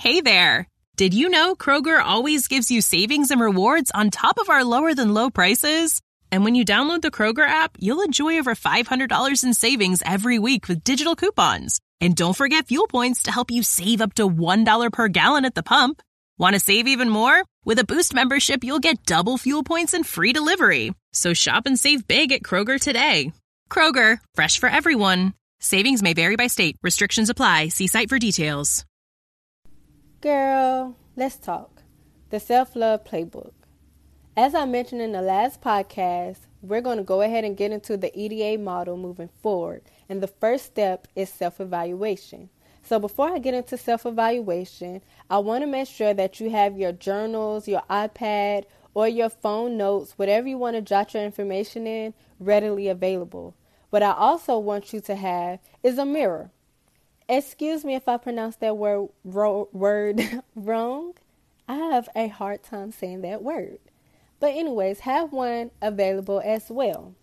Hey there! Did you know Kroger always gives you savings and rewards on top of our lower-than-low prices? And when you download the Kroger app, you'll enjoy over $500 in savings every week with digital coupons. And don't forget fuel points to help you save up to $1 per gallon at the pump. Want to save even more? With a Boost membership, you'll get double fuel points and free delivery. So shop and save big at Kroger today. Kroger, fresh for everyone. Savings may vary by state. Restrictions apply. See site for details. Girl, let's talk. The Self-Love Playbook. As I mentioned in the last podcast, we're going to go ahead and get into the EDA model moving forward. And the first step is self-evaluation. So before I get into self-evaluation, I want to make sure that you have your journals, your iPad, or your phone notes, whatever you want to jot your information in, readily available. What I also want you to have is a mirror. Excuse me if I pronounce that word wrong. I have a hard time saying that word. But anyways, have one available as well.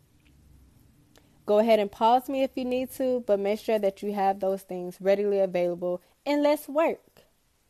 Go ahead and pause me if you need to, but make sure that you have those things readily available and let's work.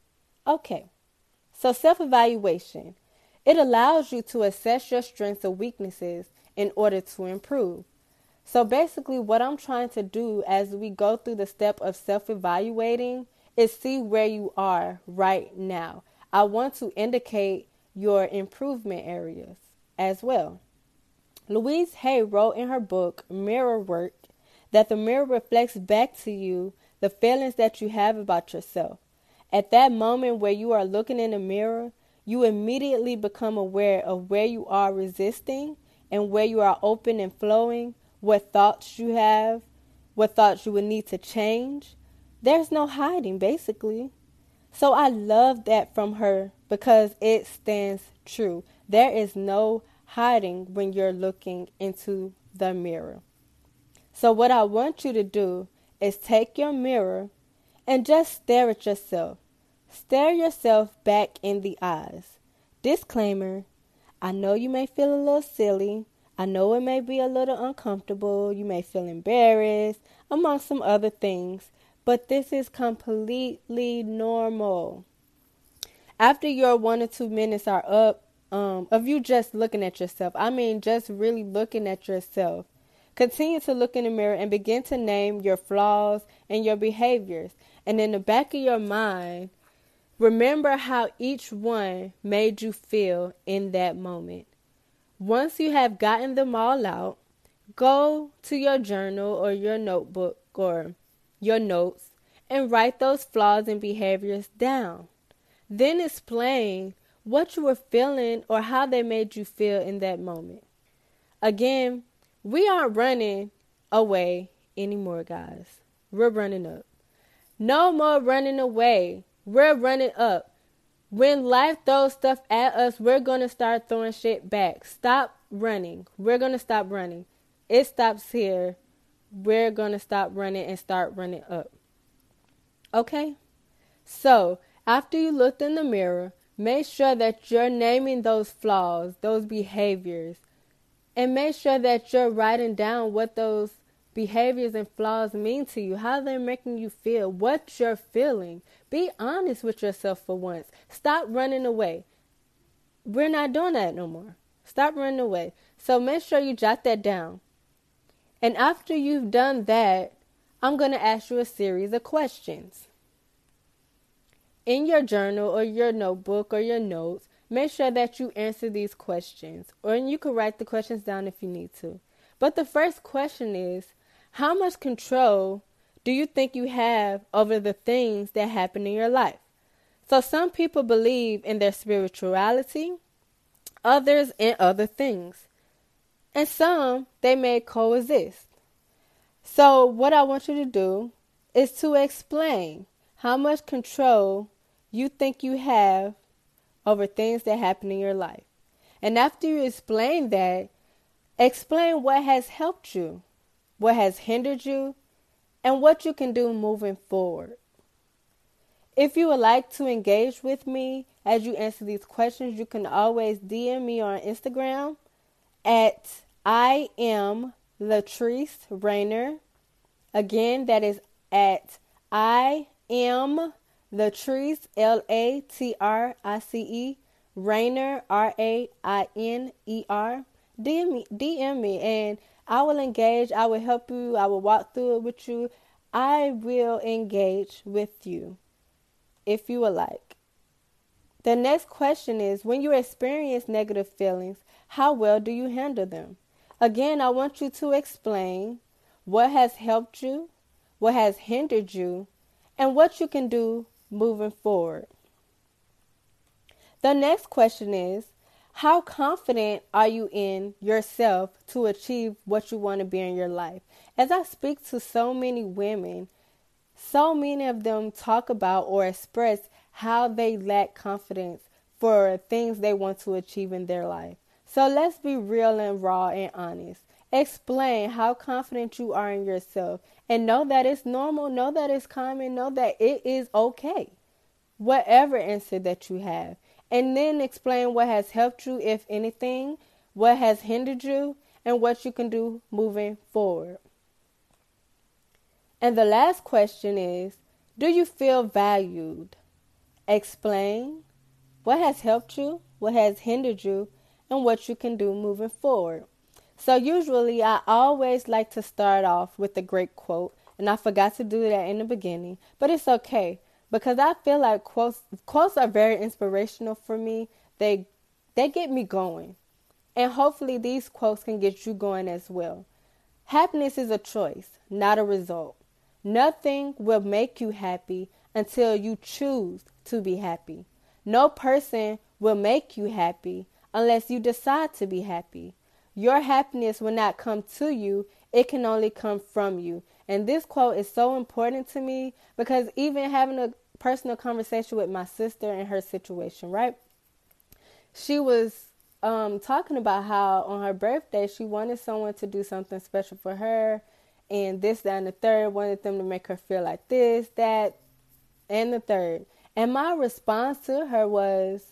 Okay, so self-evaluation. It allows you to assess your strengths or weaknesses in order to improve. So basically what I'm trying to do as we go through the step of self-evaluating is see where you are right now. I want to indicate your improvement areas as well. Louise Hay wrote in her book, Mirror Work, that the mirror reflects back to you the feelings that you have about yourself. At that moment where you are looking in the mirror, you immediately become aware of where you are resisting and where you are open and flowing, what thoughts you have, what thoughts you would need to change. There's no hiding, basically. So I love that from her because it stands true. There is no hiding when you're looking into the mirror. So what I want you to do is take your mirror and just stare at yourself. Stare yourself back in the eyes. Disclaimer, I know you may feel a little silly. I know it may be a little uncomfortable. You may feel embarrassed, among some other things. But this is completely normal. After your 1 or 2 minutes are up, of you just looking at yourself, just really looking at yourself, continue to look in the mirror and begin to name your flaws and your behaviors. And in the back of your mind, remember how each one made you feel in that moment. Once you have gotten them all out, go to your journal or your notebook or your notes and write those flaws and behaviors down. Then explain what you were feeling or how they made you feel in that moment. Again, we aren't running away anymore, guys. We're running up. No more running away. We're running up. When life throws stuff at us, we're going to start throwing shit back. Stop running. We're going to stop running. It stops here. We're going to stop running and start running up. Okay? So, after you looked in the mirror, make sure that you're naming those flaws, those behaviors, and make sure that you're writing down what those behaviors and flaws mean to you, how they're making you feel, what you're feeling. Be honest with yourself for once. Stop running away. We're not doing that no more. Stop running away. So make sure you jot that down. And after you've done that, I'm going to ask you a series of questions. In your journal or your notebook or your notes, make sure that you answer these questions. Or you can write the questions down if you need to. But the first question is, how much control do you think you have over the things that happen in your life? So some people believe in their spirituality, others in other things. And some, they may coexist. So what I want you to do is to explain how much control you think you have over things that happen in your life. And after you explain that, explain what has helped you, what has hindered you, and what you can do moving forward. If you would like to engage with me as you answer these questions, you can always DM me on Instagram at I am Latrice Rayner. Again, that is at I am Latrice, Latrice, Rainer, Rainer. DM me, and I will engage. I will help you. I will walk through it with you. I will engage with you if you would like. The next question is, when you experience negative feelings, how well do you handle them? Again, I want you to explain what has helped you, what has hindered you, and what you can do moving forward. The next question is, how confident are you in yourself to achieve what you want to be in your life? As I speak to so many women, so many of them talk about or express how they lack confidence for things they want to achieve in their life. So let's be real and raw and honest. Explain how confident you are in yourself and know that it's normal, know that it's common, know that it is okay, whatever answer that you have. And then explain what has helped you, if anything, what has hindered you, and what you can do moving forward. And the last question is, do you feel valued? Explain what has helped you, what has hindered you, and what you can do moving forward. So usually I always like to start off with a great quote, and I forgot to do that in the beginning, but it's okay. Because I feel like quotes are very inspirational for me. They get me going. And hopefully these quotes can get you going as well. Happiness is a choice, not a result. Nothing will make you happy until you choose to be happy. No person will make you happy unless you decide to be happy. Your happiness will not come to you. It can only come from you. And this quote is so important to me because even having a personal conversation with my sister and her situation, right? She was talking about how on her birthday, she wanted someone to do something special for her and this, that, and the third, wanted them to make her feel like this, that, and the third. And my response to her was,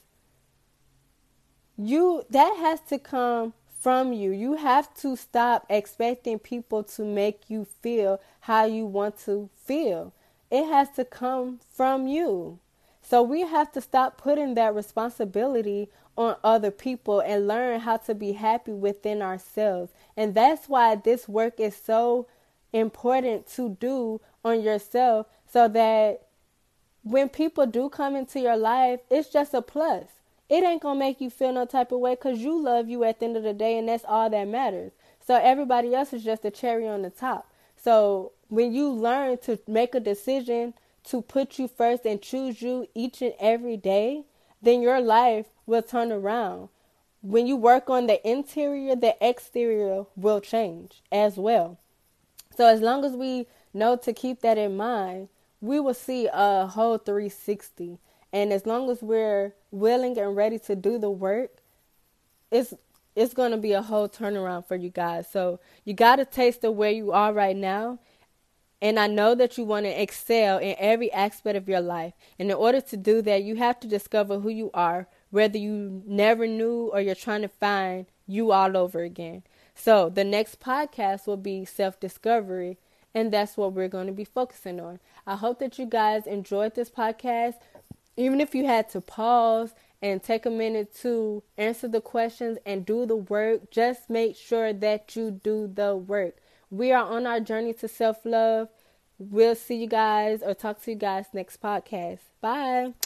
that has to come from you. You have to stop expecting people to make you feel how you want to feel. It has to come from you. So we have to stop putting that responsibility on other people and learn how to be happy within ourselves. And that's why this work is so important to do on yourself, so that when people do come into your life, it's just a plus. It ain't going to make you feel no type of way because you love you at the end of the day, and that's all that matters. So everybody else is just a cherry on the top. So when you learn to make a decision to put you first and choose you each and every day, then your life will turn around. When you work on the interior, the exterior will change as well. So as long as we know to keep that in mind, we will see a whole 360. And as long as we're willing and ready to do the work, it's going to be a whole turnaround for you guys. So you got a taste of where you are right now. And I know that you want to excel in every aspect of your life. And in order to do that, you have to discover who you are, whether you never knew or you're trying to find you all over again. So the next podcast will be self-discovery, and that's what we're going to be focusing on. I hope that you guys enjoyed this podcast. Even if you had to pause and take a minute to answer the questions and do the work, just make sure that you do the work. We are on our journey to self-love. We'll see you guys or talk to you guys next podcast. Bye.